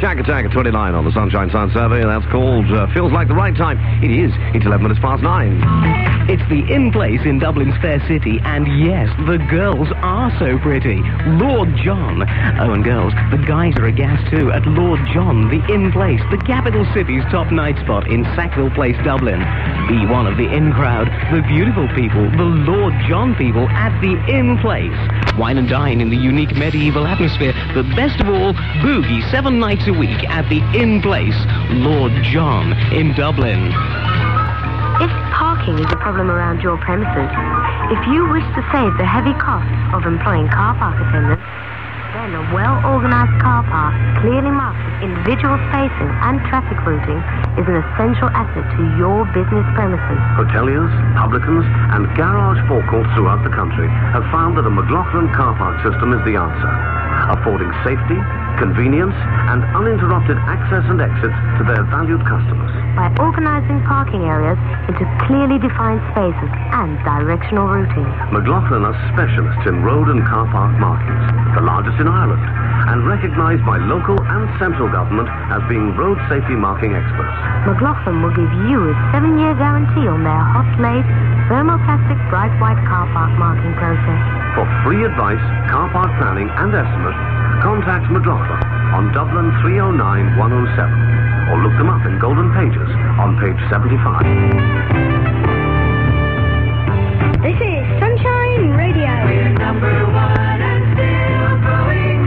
Shack Attack at 29 on the Sunshine Sound Survey. That's called Feels Like the Right Time. It is. It's 11 minutes past 9. It's the In Place in Dublin's Fair City, and yes, the girls are so pretty. Lord John. Oh, and girls, the guys are aghast too at Lord John, the In Place, the capital city's top night spot in Sackville Place, Dublin. Be one of the in crowd, the beautiful people, the Lord John people at the In Place. Wine and dine in the unique medieval atmosphere, but best of all, boogie 7 nights a week at the In Place, Lord John in Dublin. If parking is a problem around your premises, if you wish to save the heavy costs of employing car park attendants, then a well-organized car park, clearly marked with individual spacing and traffic routing, is an essential asset to your business premises. Hoteliers, publicans, and garage forecourts throughout the country have found that a McLaughlin car park system is the answer, affording safety, convenience, and uninterrupted access and exits to their valued customers. By organizing parking areas into clearly defined spaces and directional routing. McLaughlin are specialists in road and car park markings, the largest in Ireland, and recognized by local and central government as being road safety marking experts. McLaughlin will give you a 7-year guarantee on their hot-laid, thermoplastic bright white car park marking process. For free advice, car park planning and estimate, contact McLaughlin on Dublin 309 107 or look them up in Golden Pages on page 75. This is Sunshine Radio. We're number one and still growing.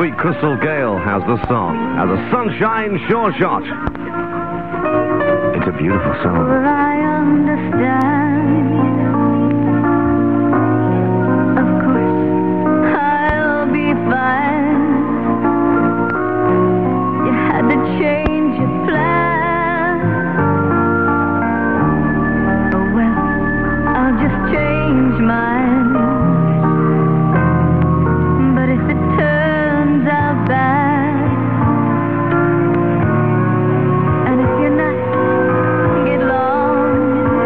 sweet Crystal Gale has the song as a Sunshine Sure Shot. It's a beautiful song. I understand. Of course, I'll be fine. You had to change your plan. Oh well, I'll just change mine. But if it turns out bad, and if you're not, get lost.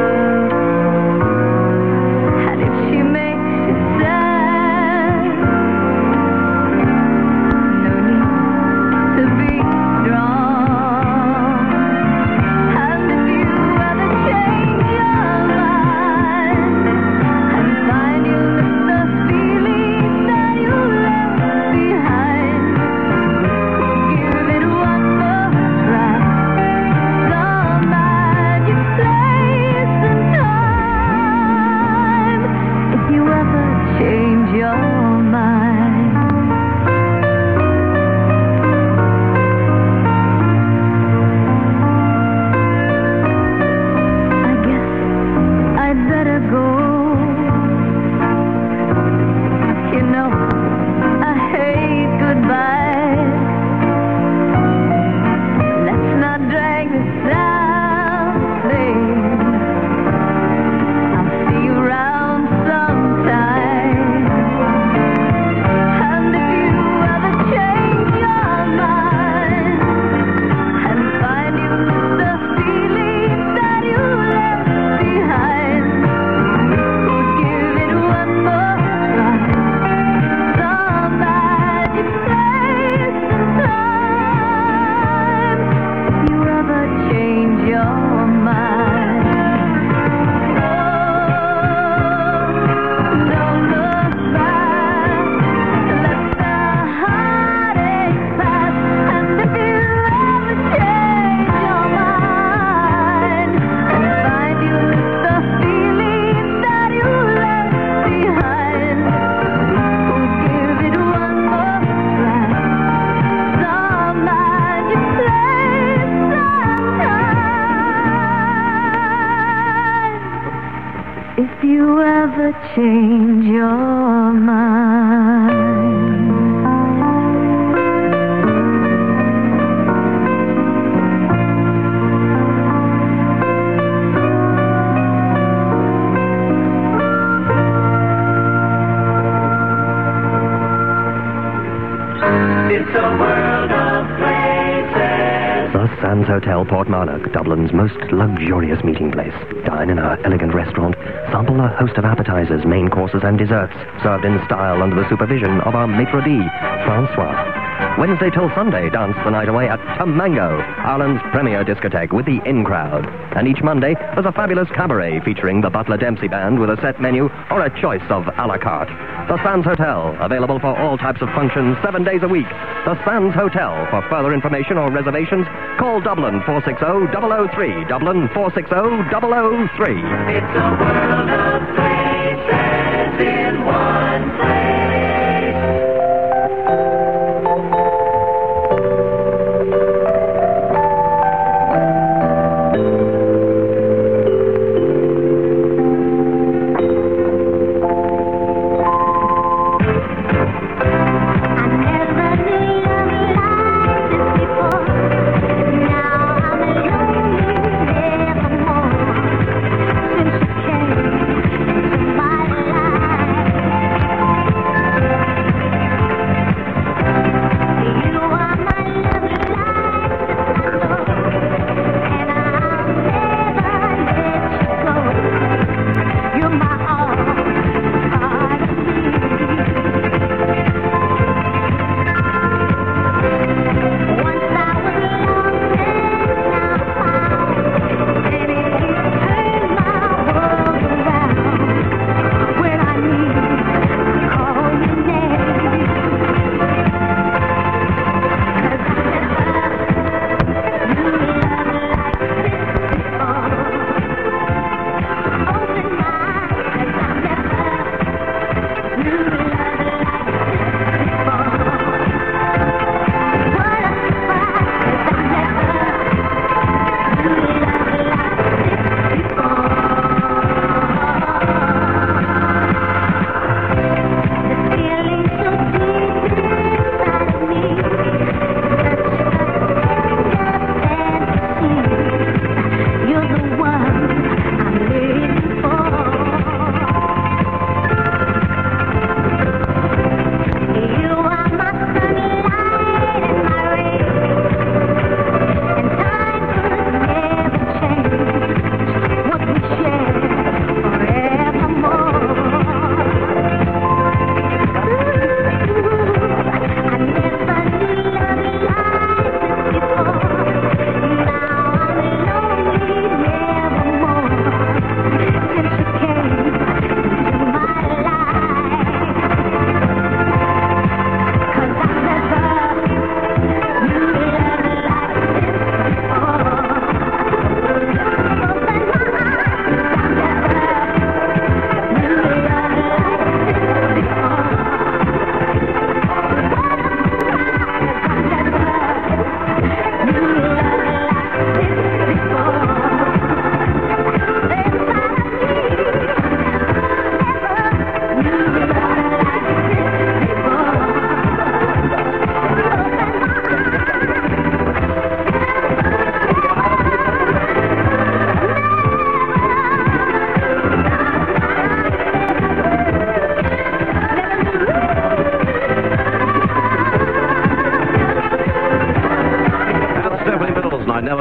And if she makes you sad, no need to be strong. And if you ever change your mind and find you miss the feeling that you left behind, give it one more try. Some magic place and time. If you ever change your mind, I guess I'd better go. You know, I hate goodbye. Let's not drag this out, babe. I'll see you around sometime. And if you ever change your mind and find you miss the feeling that you left behind, we'll give it one more try. Some magic place and time. If you ever change your mind, don't look back. Let the heartache pass. And if you ever change your mind and find you miss the feeling that you left behind, we'll give it one more try. Some magic place and time. If you ever change your mind. It's a world of places. The Sands Hotel, Portmarnock, Dublin's most luxurious meeting place. Dine in our elegant restaurant. Sample a host of appetizers, main courses, and desserts, served in style under the supervision of our maitre d', Francois. Wednesday till Sunday, dance the night away at Tamango, Ireland's premier discotheque with the in crowd. And each Monday, there's a fabulous cabaret featuring the Butler Dempsey Band with a set menu or a choice of a la carte. The Sands Hotel, available for all types of functions 7 days a week. The Sands Hotel. For further information or reservations, call Dublin 460-003. Dublin 460-003. It's a world of places in one place. Now I'm alone, nevermore. Since you came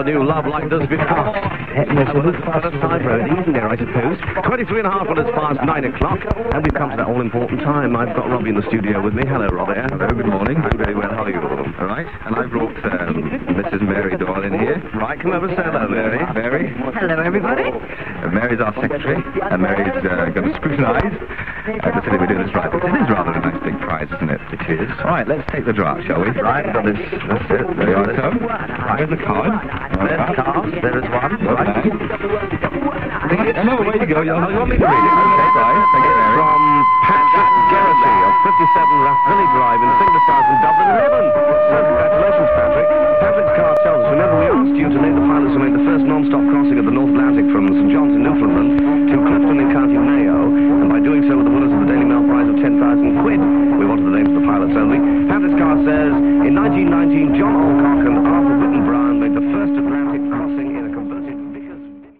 knew love like this before. First time road, isn't there, I suppose? 23 and a half minutes past 9 o'clock, and we've come to that all-important time. I've got Robbie in the studio with me. Hello, Robbie. Hello, good morning. I'm very well. How are you? All right. And I brought Mrs. Mary Doyle in here. Right, come over, say hello, Mary. Mary. Hello, everybody. Mary's our secretary, and Mary's going to scrutinise to see if we're doing this right. It is rather a nice big prize, isn't it? It is. All right, let's take the draft, shall we? Right, we've got this. That's it. There you are, so. Here's the card. There's the card. There is one. Right. No, away you go. You want me to read it? Okay, right. Thank you, Mary. From Patrick Geraghty of 57 Rathvilly Drive in Fingerstars in Dublin, Devon. So congratulations, Patrick. Patrick's card tells us, remember we asked you to name the pilots who made the first non-stop crossing of the North Atlantic from St John's in Newfoundland to Clifton in County Mayo, and by doing so with the winners of the Daily Mail prize of 10,000 quid. We wanted the names of the pilots only. Patrick's card says, in 1919, John